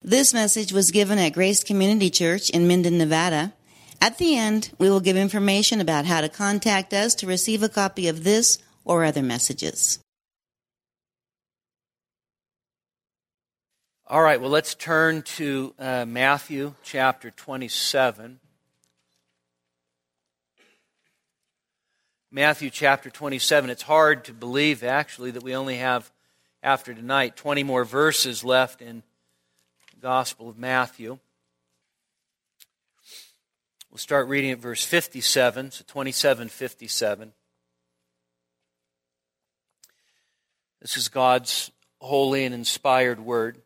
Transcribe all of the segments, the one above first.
This message was given at Grace Community Church in Minden, Nevada. At the end, we will give information about how to contact us to receive a copy of this or other messages. All right, well, let's turn to Matthew chapter 27. Matthew chapter 27. It's hard to believe, actually, that we only have, after tonight, 20 more verses left in the Gospel of Matthew. We'll start reading at verse 57, so 27:57. This is God's holy and inspired word.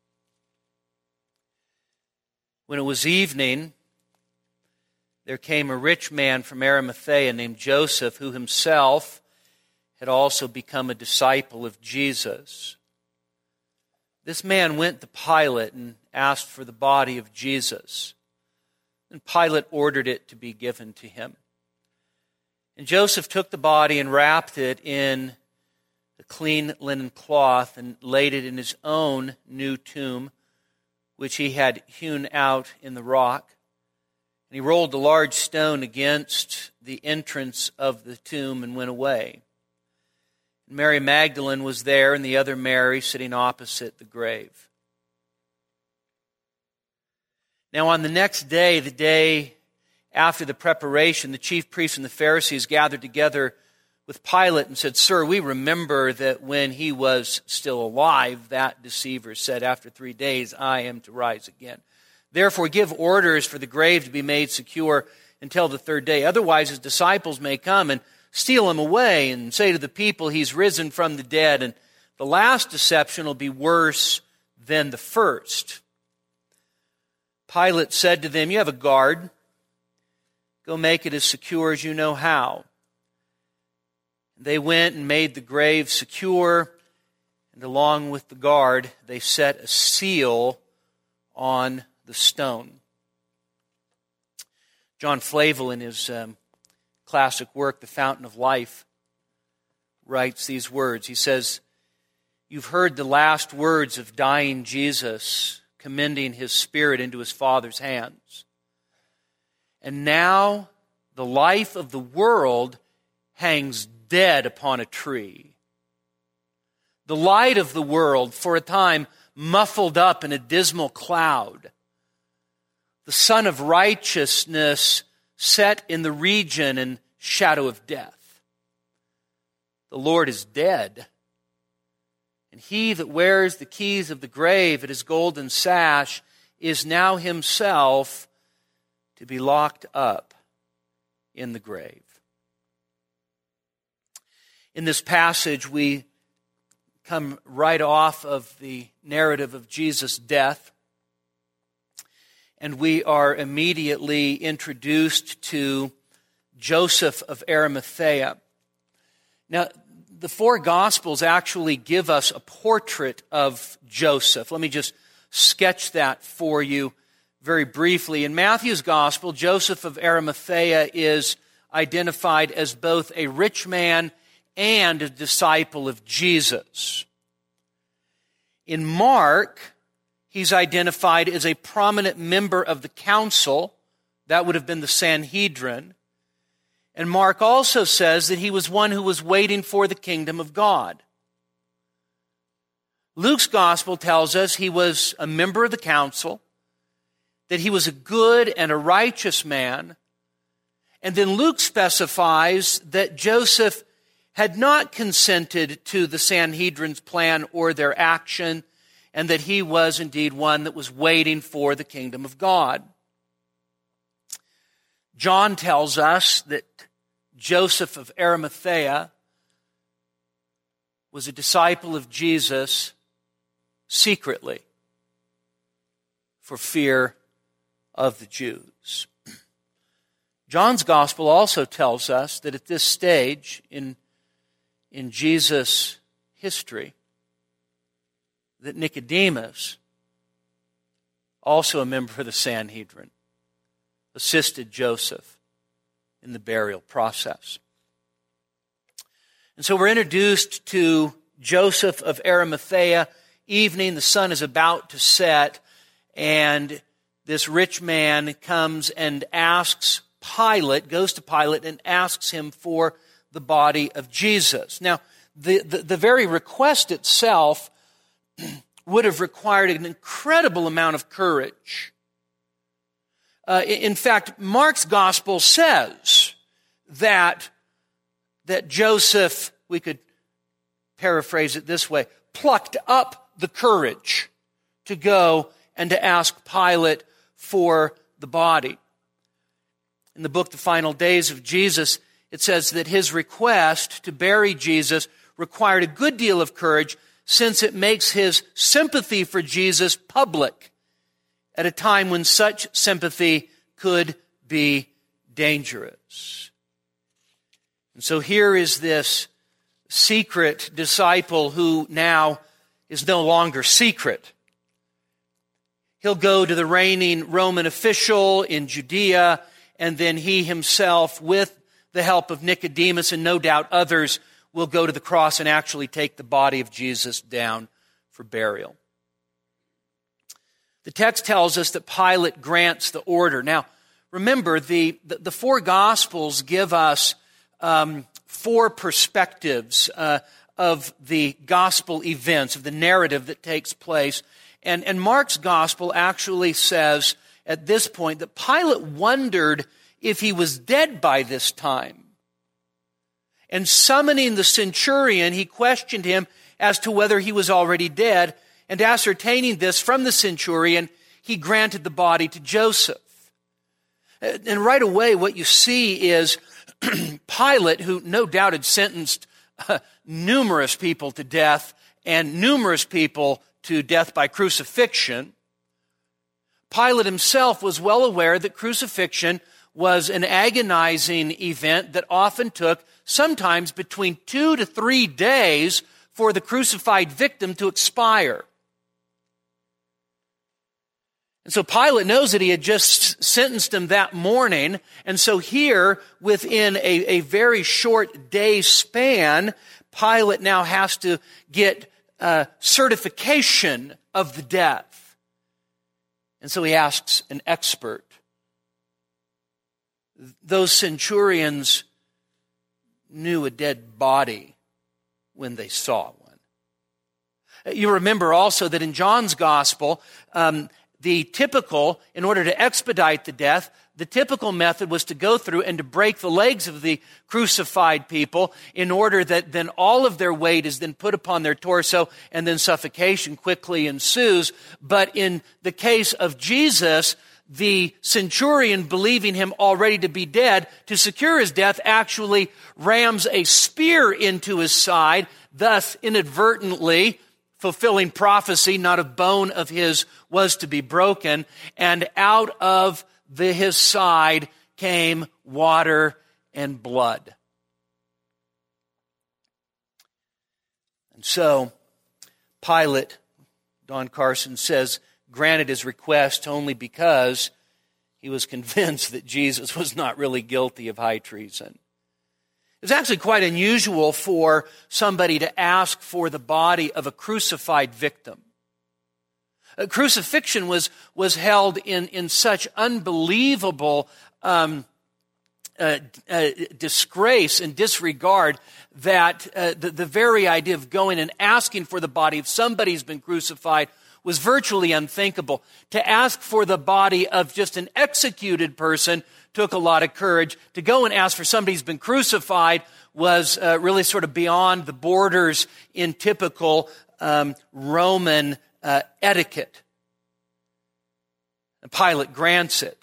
When it was evening, there came a rich man from Arimathea named Joseph, who himself had also become a disciple of Jesus. This man went to Pilate and asked for the body of Jesus. And Pilate ordered it to be given to him. And Joseph took the body and wrapped it in a clean linen cloth and laid it in his own new tomb, which he had hewn out in the rock. And he rolled a large stone against the entrance of the tomb and went away. And Mary Magdalene was there, and the other Mary sitting opposite the grave. Now on the next day, the day after the preparation, the chief priests and the Pharisees gathered together with Pilate and said, "Sir, we remember that when he was still alive, that deceiver said, 'After 3 days I am to rise again.' Therefore give orders for the grave to be made secure until the 3rd day. Otherwise his disciples may come and steal him away and say to the people, 'He's risen from the dead.' And the last deception will be worse than the first." Pilate said to them, "You have a guard. Go make it as secure as you know how." They went and made the grave secure, and along with the guard, they set a seal on the stone. John Flavel, in his classic work, The Fountain of Life, writes these words. He says, "You've heard the last words of dying Jesus, commending his spirit into his Father's hands. And now the life of the world hangs dead upon a tree. The light of the world, for a time, muffled up in a dismal cloud. The sun of righteousness set in the region and shadow of death. The Lord is dead. And he that wears the keys of the grave at his golden sash is now himself to be locked up in the grave." In this passage, we come right off of the narrative of Jesus' death, and we are immediately introduced to Joseph of Arimathea. Now, the 4 Gospels actually give us a portrait of Joseph. Let me just sketch that for you very briefly. In Matthew's Gospel, Joseph of Arimathea is identified as both a rich man and a disciple of Jesus. In Mark, he's identified as a prominent member of the council. That would have been the Sanhedrin. And Mark also says that he was one who was waiting for the kingdom of God. Luke's gospel tells us he was a member of the council, that he was a good and a righteous man. And then Luke specifies that Joseph had not consented to the Sanhedrin's plan or their action, and that he was indeed one that was waiting for the kingdom of God. John tells us that Joseph of Arimathea was a disciple of Jesus secretly for fear of the Jews. John's gospel also tells us that at this stage in Jesus' history, that Nicodemus, also a member of the Sanhedrin, assisted Joseph in the burial process. And so we're introduced to Joseph of Arimathea. Evening, the sun is about to set, and this rich man comes and asks Pilate, goes to Pilate and asks him for the body of Jesus. Now, the very request itself would have required an incredible amount of courage. In fact, Mark's gospel says that Joseph, we could paraphrase it this way, plucked up the courage to go and to ask Pilate for the body. In the book, The Final Days of Jesus, it says that his request to bury Jesus required a good deal of courage, since it makes his sympathy for Jesus public at a time when such sympathy could be dangerous. And so here is this secret disciple who now is no longer secret. He'll go to the reigning Roman official in Judea, and then he himself, with the help of Nicodemus and no doubt others, will go to the cross and actually take the body of Jesus down for burial. The text tells us that Pilate grants the order. Now, remember, the four Gospels give us four perspectives of the gospel events, of the narrative that takes place. And Mark's gospel actually says at this point that Pilate wondered if he was dead by this time. And summoning the centurion, he questioned him as to whether he was already dead. And ascertaining this from the centurion, he granted the body to Joseph. And right away, what you see is Pilate, who no doubt had sentenced numerous people to death and numerous people to death by crucifixion, Pilate himself was well aware that crucifixion was an agonizing event that often took sometimes between 2 to 3 days for the crucified victim to expire. And so Pilate knows that he had just sentenced him that morning. And so here, within a very short day span, Pilate now has to get certification of the death. And so he asks an expert. Those centurions knew a dead body when they saw one. You remember also that in John's gospel, in order to expedite the death, the typical method was to go through and to break the legs of the crucified people in order that then all of their weight is then put upon their torso and then suffocation quickly ensues. But in the case of Jesus, the centurion, believing him already to be dead, to secure his death, actually rams a spear into his side, thus inadvertently fulfilling prophecy. Not a bone of his was to be broken, and out of his side came water and blood. And so Pilate, Don Carson says, granted his request only because he was convinced that Jesus was not really guilty of high treason. It's actually quite unusual for somebody to ask for the body of a crucified victim. Crucifixion was held in such unbelievable disgrace and disregard that the very idea of going and asking for the body of somebody who's been crucified was virtually unthinkable. To ask for the body of just an executed person took a lot of courage. To go and ask for somebody who's been crucified was really sort of beyond the borders in typical Roman etiquette. And Pilate grants it.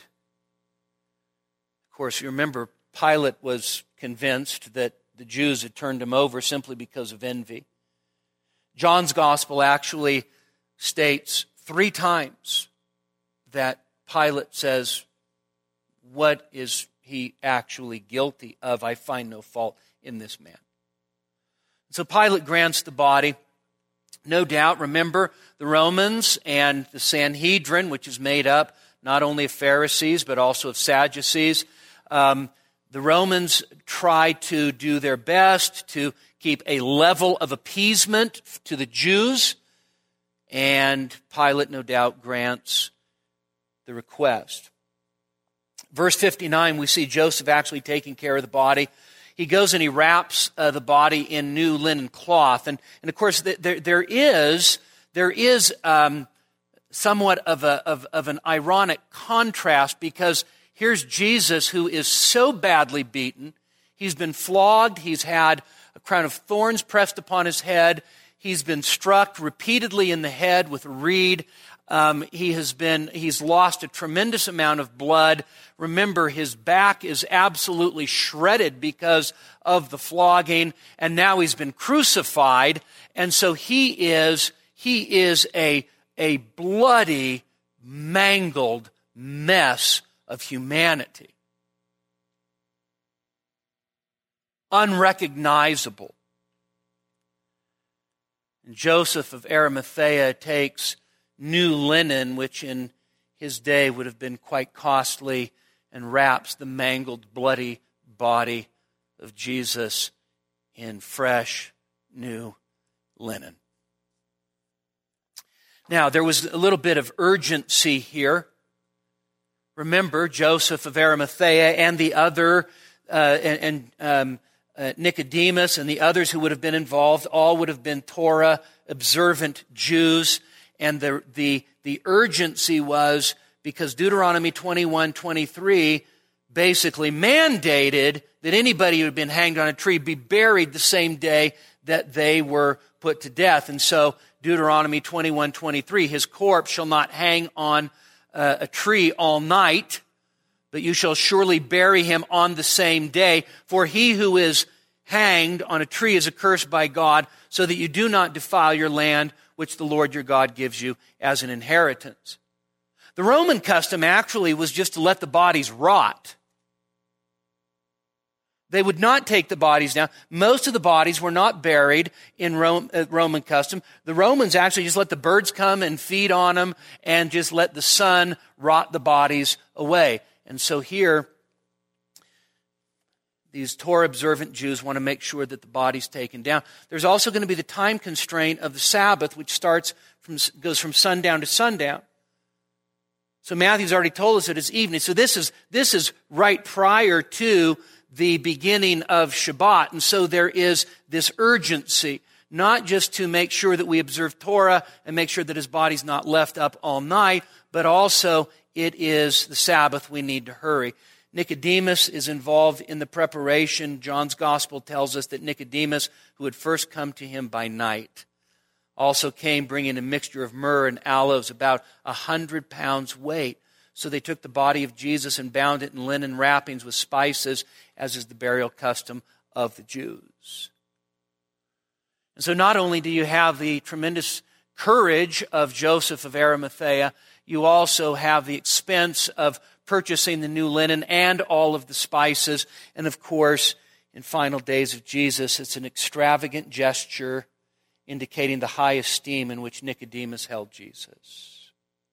Of course, you remember Pilate was convinced that the Jews had turned him over simply because of envy. John's gospel actually states 3 times that Pilate says, what is he actually guilty of? I find no fault in this man. So Pilate grants the body. No doubt, remember, the Romans and the Sanhedrin, which is made up not only of Pharisees but also of Sadducees. The Romans tried to do their best to keep a level of appeasement to the Jews. And Pilate, no doubt, grants the request. Verse 59, we see Joseph actually taking care of the body. He goes and he wraps the body in new linen cloth. And of course, there is somewhat of an ironic contrast, because here's Jesus, who is so badly beaten. He's been flogged. He's had a crown of thorns pressed upon his head. He's been struck repeatedly in the head with a reed. He's lost a tremendous amount of blood. Remember, his back is absolutely shredded because of the flogging, and now he's been crucified. And so he is a bloody, mangled mess of humanity. Unrecognizable. And Joseph of Arimathea takes new linen, which in his day would have been quite costly, and wraps the mangled, bloody body of Jesus in fresh, new linen. Now, there was a little bit of urgency here. Remember, Joseph of Arimathea and the other, Nicodemus and the others who would have been involved, all would have been Torah observant Jews. And the urgency was because Deuteronomy 21:23 basically mandated that anybody who had been hanged on a tree be buried the same day that they were put to death. And so Deuteronomy 21:23, his corpse shall not hang on a tree all night, but you shall surely bury him on the same day. For he who is hanged on a tree is accursed by God, so that you do not defile your land, which the Lord your God gives you as an inheritance. The Roman custom actually was just to let the bodies rot. They would not take the bodies down. Most of the bodies were not buried in Roman custom. The Romans actually just let the birds come and feed on them and just let the sun rot the bodies away. And so here, these Torah-observant Jews want to make sure that the body's taken down. There's also going to be the time constraint of the Sabbath, which goes from sundown to sundown. So Matthew's already told us that it's evening. So this is right prior to the beginning of Shabbat. And so there is this urgency, not just to make sure that we observe Torah and make sure that his body's not left up all night, but also it is the Sabbath. We need to hurry. Nicodemus is involved in the preparation. John's gospel tells us that Nicodemus, who had first come to him by night, also came bringing a mixture of myrrh and aloes, about 100 pounds weight. So they took the body of Jesus and bound it in linen wrappings with spices, as is the burial custom of the Jews. And so not only do you have the tremendous courage of Joseph of Arimathea, you also have the expense of purchasing the new linen and all of the spices. And of course, in final days of Jesus, it's an extravagant gesture indicating the high esteem in which Nicodemus held Jesus.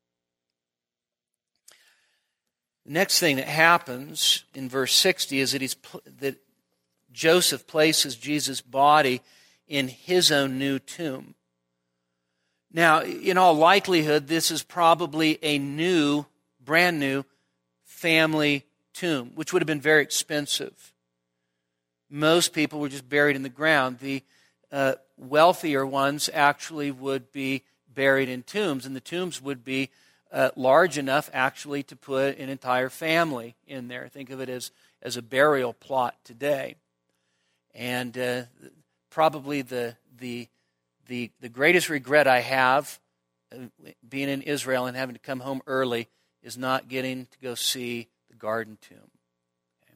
The next thing that happens in verse 60 is that Joseph places Jesus' body in his own new tomb. Now, in all likelihood, this is probably a brand new family tomb, which would have been very expensive. Most people were just buried in the ground. The wealthier ones actually would be buried in tombs, and the tombs would be large enough actually to put an entire family in there. Think of it as a burial plot today. And probably the greatest regret I have being in Israel and having to come home early is not getting to go see the Garden Tomb. Okay.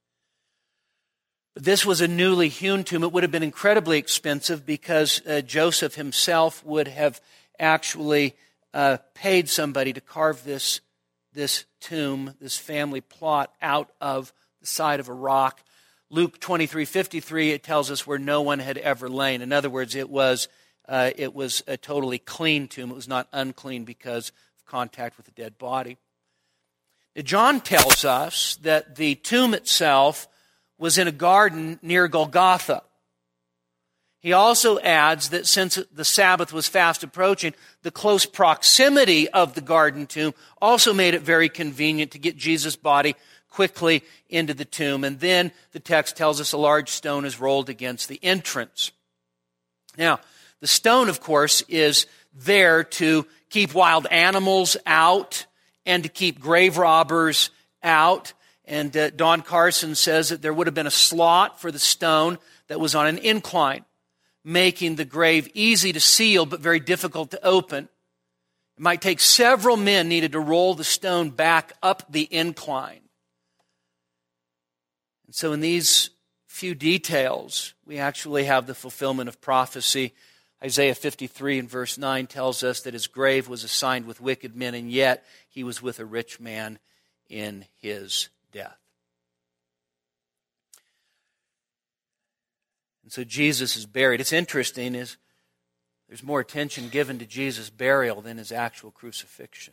But this was a newly hewn tomb. It would have been incredibly expensive because Joseph himself would have actually paid somebody to carve this tomb, this family plot, out of the side of a rock. Luke 23:53, it tells us where no one had ever lain. In other words, it was a totally clean tomb. It was not unclean because of contact with a dead body. Now, John tells us that the tomb itself was in a garden near Golgotha. He also adds that since the Sabbath was fast approaching, the close proximity of the garden tomb also made it very convenient to get Jesus' body quickly into the tomb. And then the text tells us a large stone is rolled against the entrance. Now, the stone, of course, is there to keep wild animals out and to keep grave robbers out. And Don Carson says that there would have been a slot for the stone that was on an incline, making the grave easy to seal but very difficult to open. It might take several men needed to roll the stone back up the incline. And so in these few details, we actually have the fulfillment of prophecy. Isaiah 53 and verse 9 tells us that his grave was assigned with wicked men, and yet he was with a rich man in his death. And so Jesus is buried. It's interesting is there's more attention given to Jesus' burial than his actual crucifixion.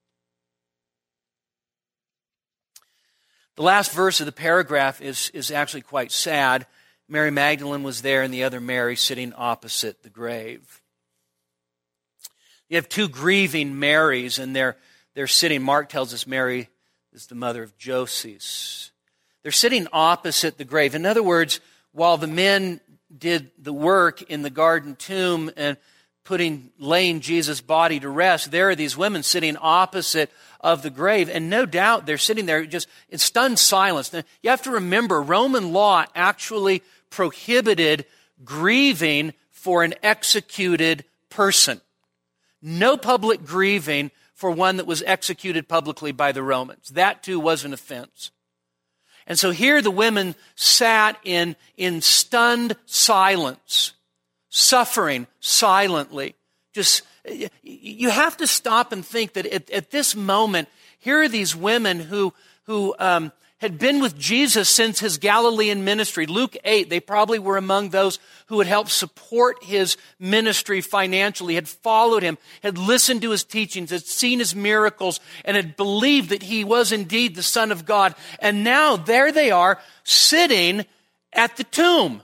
The last verse of the paragraph is actually quite sad. Mary Magdalene was there and the other Mary sitting opposite the grave. You have two grieving Marys, and they're sitting. Mark tells us Mary is the mother of Joses. They're sitting opposite the grave. In other words, while the men did the work in the garden tomb and laying Jesus' body to rest, there are these women sitting opposite of the grave, and no doubt they're sitting there just in stunned silence. Now, you have to remember, Roman law actually prohibited grieving for an executed person. No public grieving for one that was executed publicly by the Romans. That too was an offense. And so here the women sat in stunned silence, suffering silently. Just, you have to stop and think that at this moment, here are these women who had been with Jesus since his Galilean ministry. Luke 8, they probably were among those who had helped support his ministry financially, had followed him, had listened to his teachings, had seen his miracles, and had believed that he was indeed the Son of God. And now there they are sitting at the tomb.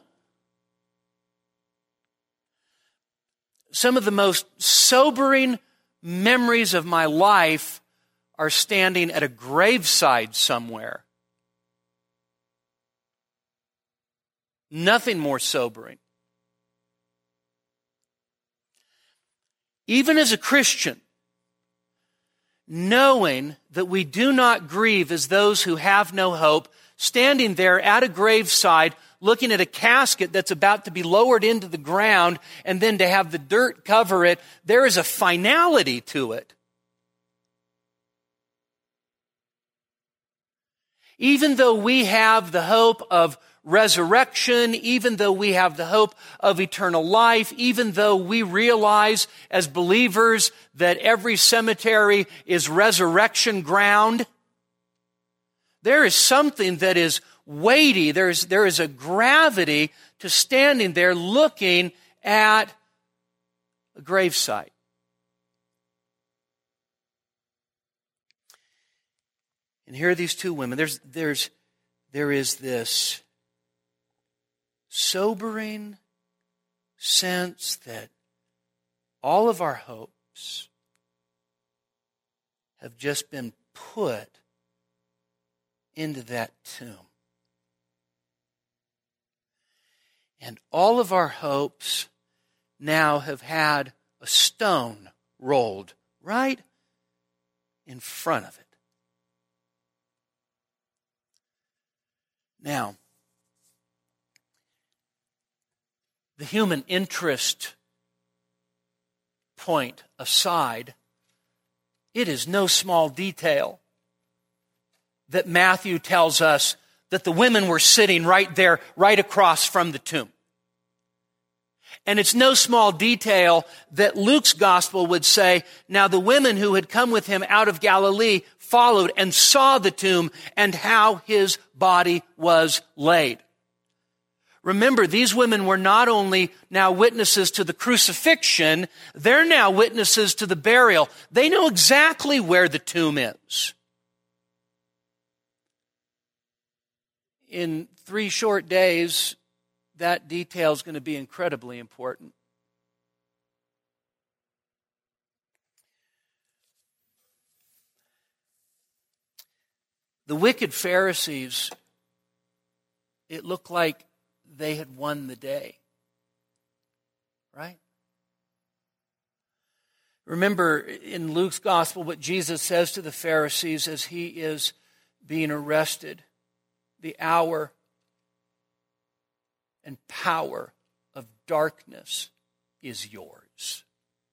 Some of the most sobering memories of my life are standing at a graveside somewhere. Nothing more sobering. Even as a Christian, knowing that we do not grieve as those who have no hope, standing there at a graveside, looking at a casket that's about to be lowered into the ground, and then to have the dirt cover it, there is a finality to it. Even though we have the hope of resurrection, even though we have the hope of eternal life, even though we realize as believers that every cemetery is resurrection ground, there is something that is weighty. There is a gravity to standing there looking at a gravesite. And here are these two women. There is this sobering sense that all of our hopes have just been put into that tomb. And all of our hopes now have had a stone rolled right in front of it. Now, the human interest point aside, it is no small detail that Matthew tells us that the women were sitting right there, right across from the tomb. And it's no small detail that Luke's gospel would say, now the women who had come with him out of Galilee followed and saw the tomb and how his body was laid. Remember, these women were not only now witnesses to the crucifixion, they're now witnesses to the burial. They know exactly where the tomb is. In 3 short days, that detail is going to be incredibly important. The wicked Pharisees, it looked like they had won the day. Right? Remember in Luke's gospel what Jesus says to the Pharisees as he is being arrested. The hour and power of darkness is yours.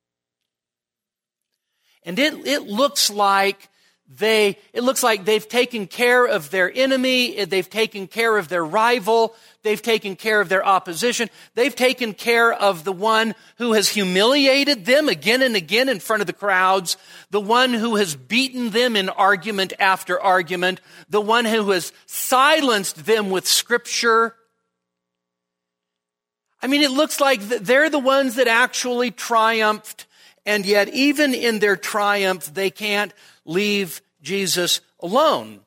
And it looks like they've taken care of their enemy, they've taken care of their rival, they've taken care of their opposition, they've taken care of the one who has humiliated them again and again in front of the crowds, the one who has beaten them in argument after argument, the one who has silenced them with Scripture. I mean, it looks like they're the ones that actually triumphed, and yet even in their triumph, they can't leave Jesus alone.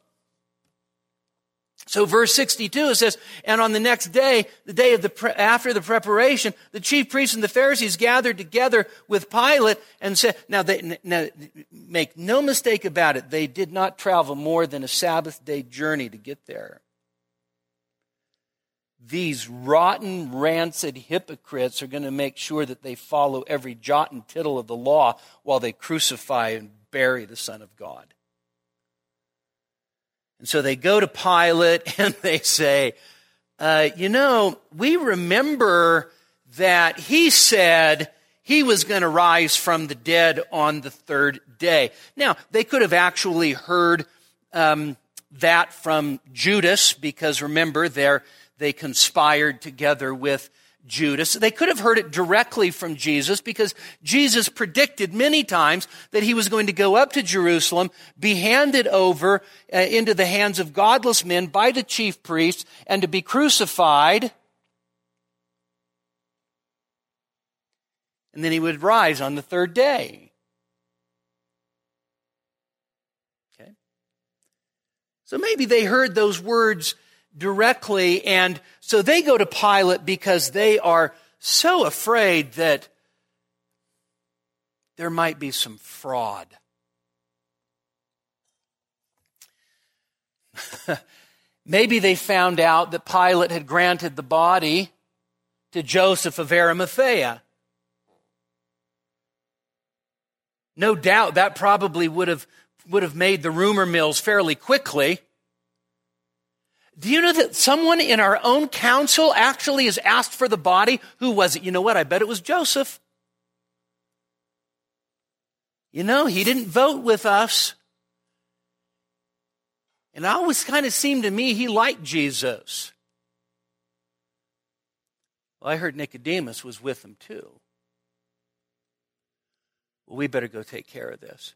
So verse 62, it says, and on the next day, the day after the preparation, the chief priests and the Pharisees gathered together with Pilate and said, now make no mistake about it, they did not travel more than a Sabbath day journey to get there. These rotten, rancid hypocrites are going to make sure that they follow every jot and tittle of the law while they crucify and bury the Son of God. And so they go to Pilate and they say, we remember that he said he was going to rise from the dead on the third day. Now, they could have actually heard that from Judas, because remember, they conspired together with Judas. They could have heard it directly from Jesus, because Jesus predicted many times that he was going to go up to Jerusalem, be handed over into the hands of godless men by the chief priests, and to be crucified. And then he would rise on the third day. Okay? So maybe they heard those words directly, and so they go to Pilate because they are so afraid that there might be some fraud. Maybe they found out that Pilate had granted the body to Joseph of Arimathea. No doubt that probably would have made the rumor mills fairly quickly. Do you know that someone in our own council actually has asked for the body? Who was it? You know what? I bet it was Joseph. He didn't vote with us. And it always kind of seemed to me he liked Jesus. Well, I heard Nicodemus was with him too. Well, we better go take care of this.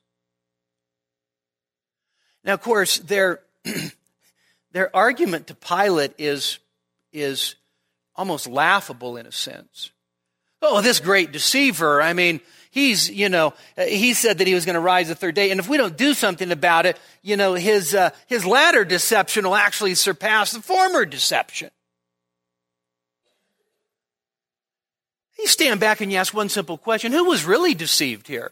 Now, of course, their argument to Pilate is almost laughable in a sense. Oh, this great deceiver. I mean, he said that he was going to rise the third day. And if we don't do something about it, his latter deception will actually surpass the former deception. You stand back and you ask one simple question. Who was really deceived here?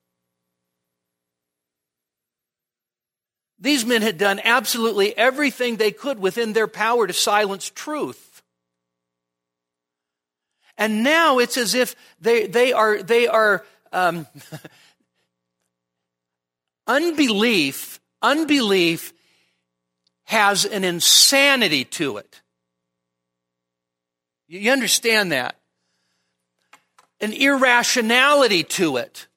These men had done absolutely everything they could within their power to silence truth. And now it's as if they are unbelief has an insanity to it. You understand that? An irrationality to it.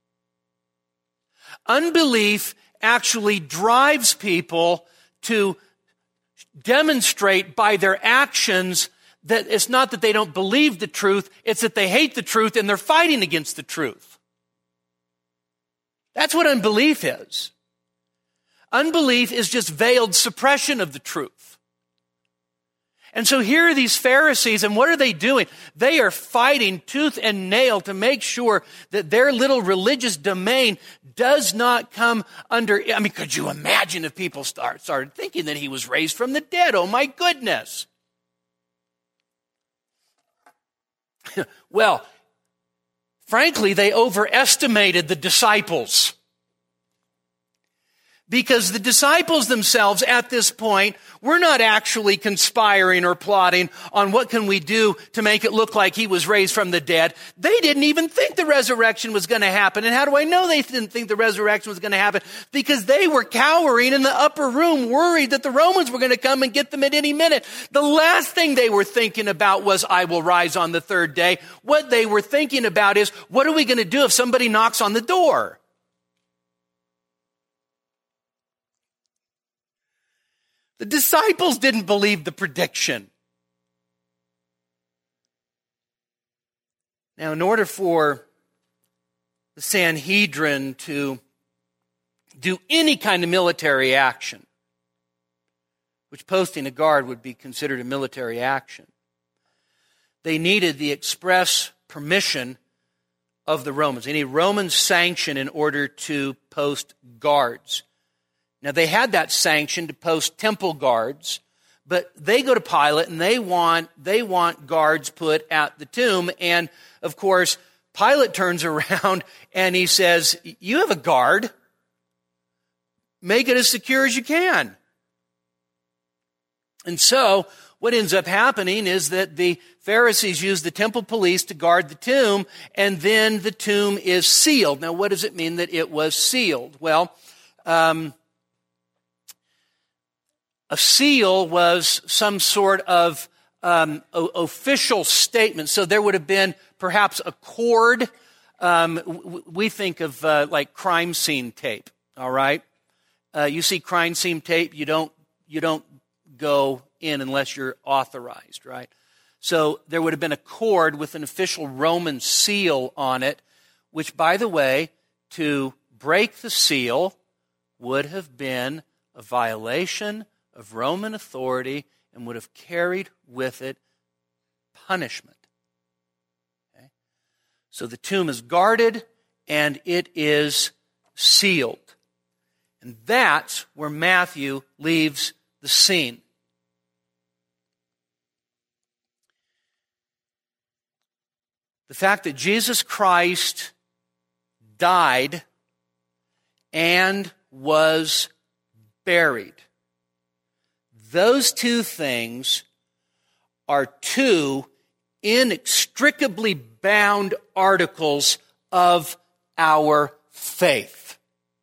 Unbelief actually drives people to demonstrate by their actions that it's not that they don't believe the truth, it's that they hate the truth and they're fighting against the truth. That's what unbelief is. Unbelief is just veiled suppression of the truth. And so here are these Pharisees, and what are they doing? They are fighting tooth and nail to make sure that their little religious domain does not come under. I mean, could you imagine if people started thinking that he was raised from the dead? Oh my goodness. Well, frankly, they overestimated the disciples. Because the disciples themselves at this point were not actually conspiring or plotting on what can we do to make it look like he was raised from the dead. They didn't even think the resurrection was going to happen. And how do I know they didn't think the resurrection was going to happen? Because they were cowering in the upper room, worried that the Romans were going to come and get them at any minute. The last thing they were thinking about was, I will rise on the third day. What they were thinking about is, what are we going to do if somebody knocks on the door? The disciples didn't believe the prediction. Now, in order for the Sanhedrin to do any kind of military action, which posting a guard would be considered a military action, they needed the express permission of the Romans. They needed Roman sanction in order to post guards. Now, they had that sanction to post temple guards, but they go to Pilate and they want guards put at the tomb. And, of course, Pilate turns around and he says, you have a guard. Make it as secure as you can. And so what ends up happening is that the Pharisees use the temple police to guard the tomb, and then the tomb is sealed. Now, what does it mean that it was sealed? Well, a seal was some sort of official statement. So there would have been perhaps a cord. We think of like crime scene tape. All right, you see crime scene tape. You don't go in unless you're authorized, right? So there would have been a cord with an official Roman seal on it, which, by the way, to break the seal would have been a violation of Roman authority and would have carried with it punishment. Okay? So the tomb is guarded and it is sealed. And that's where Matthew leaves the scene. The fact that Jesus Christ died and was buried. Those two things are two inextricably bound articles of our faith.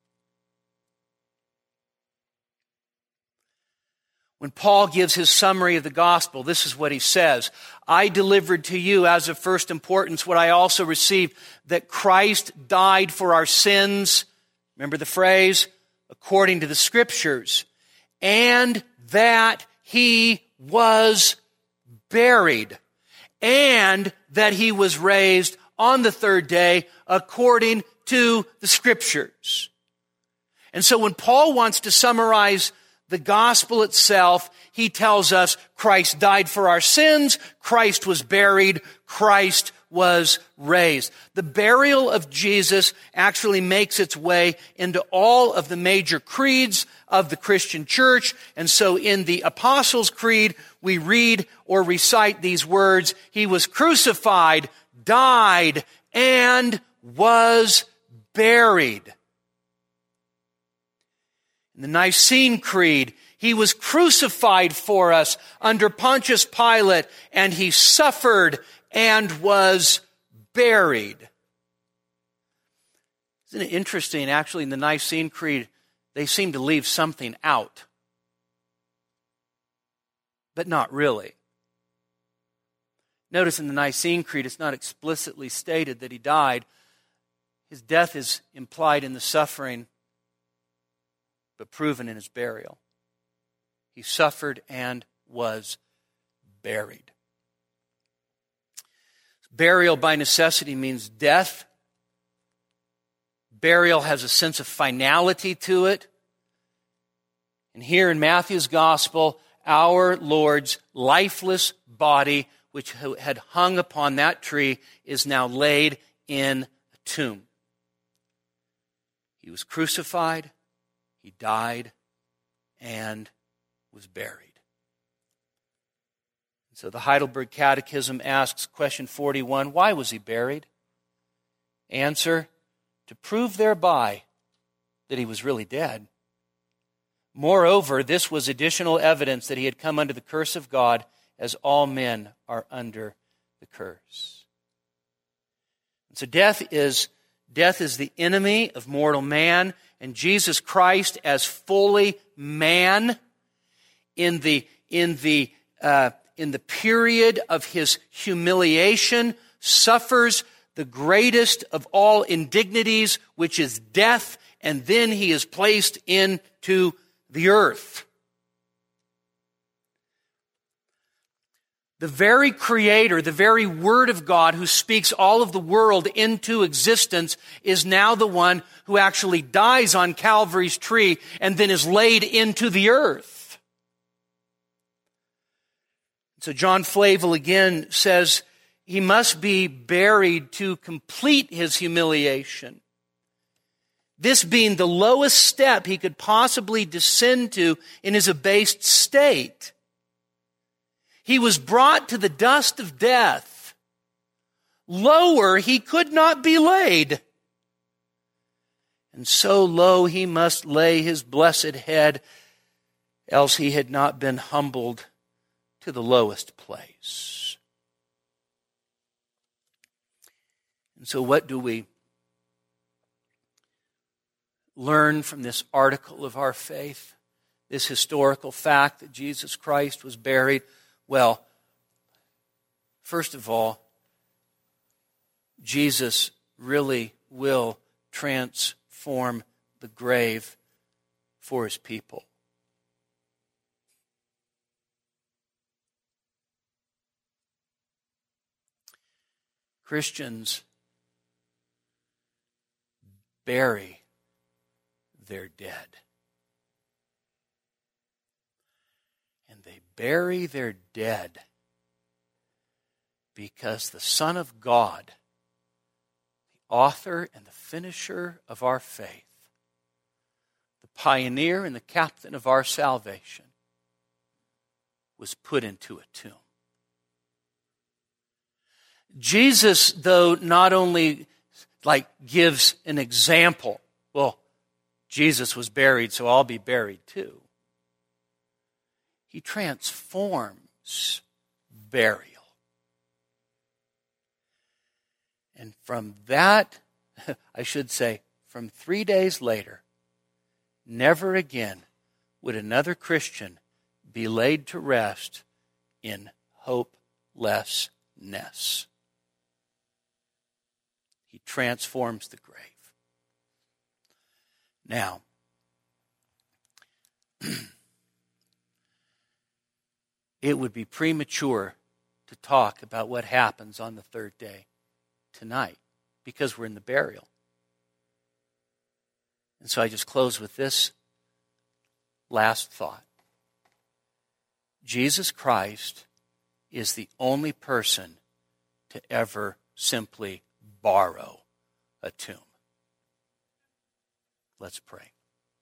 When Paul gives his summary of the gospel, this is what he says. I delivered to you as of first importance what I also received, that Christ died for our sins. Remember the phrase? According to the Scriptures. And that he was buried, and that he was raised on the third day according to the Scriptures. And so when Paul wants to summarize the gospel itself, he tells us Christ died for our sins, Christ was buried, Christ was raised. The burial of Jesus actually makes its way into all of the major creeds of the Christian church. And so in the Apostles' Creed, we read or recite these words, he was crucified, died, and was buried. In the Nicene Creed, he was crucified for us under Pontius Pilate, and he suffered and was buried. Isn't it interesting? Actually, in the Nicene Creed, they seem to leave something out. But not really. Notice in the Nicene Creed, it's not explicitly stated that he died. His death is implied in the suffering, but proven in his burial. He suffered and was buried. Burial by necessity means death. Burial has a sense of finality to it. And here in Matthew's gospel, our Lord's lifeless body, which had hung upon that tree, is now laid in a tomb. He was crucified, he died, and was buried. So the Heidelberg Catechism asks, question 41, why was he buried? Answer, to prove thereby that he was really dead. Moreover, this was additional evidence that he had come under the curse of God, as all men are under the curse. And so death is the enemy of mortal man, and Jesus Christ, as fully man, in the period of his humiliation, suffers the greatest of all indignities, which is death, and then he is placed into the earth. The very Creator, the very Word of God who speaks all of the world into existence is now the one who actually dies on Calvary's tree and then is laid into the earth. So John Flavel again says he must be buried to complete his humiliation. This being the lowest step he could possibly descend to in his abased state. He was brought to the dust of death. Lower he could not be laid. And so low he must lay his blessed head, else he had not been humbled to the lowest place. And so what do we learn from this article of our faith, this historical fact that Jesus Christ was buried? Well, first of all, Jesus really will transform the grave for his people. Christians bury their dead. And they bury their dead because the Son of God, the author and the finisher of our faith, the pioneer and the captain of our salvation, was put into a tomb. Jesus, though, not only gives an example, well, Jesus was buried, so I'll be buried too. He transforms burial. And from that, I should say, from 3 days later, never again would another Christian be laid to rest in hopelessness. He transforms the grave. Now, it would be premature to talk about what happens on the third day tonight because we're in the burial. And so I just close with this last thought. Jesus Christ is the only person to ever simply borrow a tomb. Let's pray.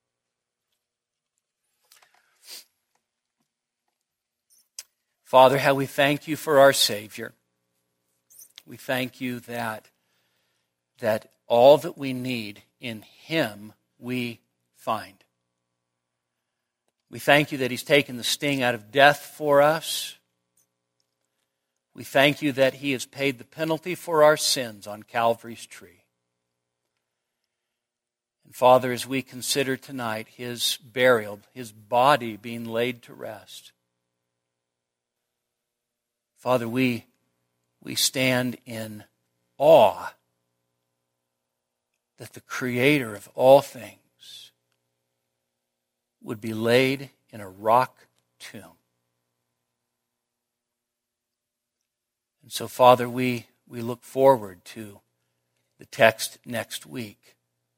Father, how we thank you for our Savior. We thank you that all that we need in Him we find. We thank you that He's taken the sting out of death for us. We thank you that He has paid the penalty for our sins on Calvary's tree. And Father, as we consider tonight His burial, His body being laid to rest, Father, we stand in awe that the Creator of all things would be laid in a rock tomb. And so, Father, we look forward to the text next week.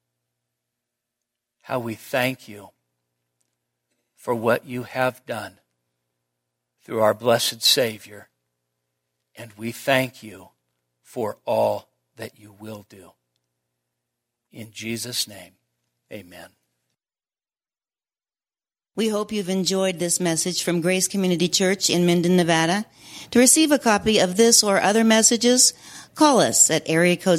How we thank you for what you have done through our blessed Savior. And we thank you for all that you will do. In Jesus' name, amen. We hope you've enjoyed this message from Grace Community Church in Minden, Nevada. To receive a copy of this or other messages, call us at area code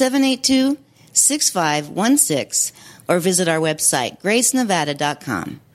775-782-6516 or visit our website, gracenevada.com.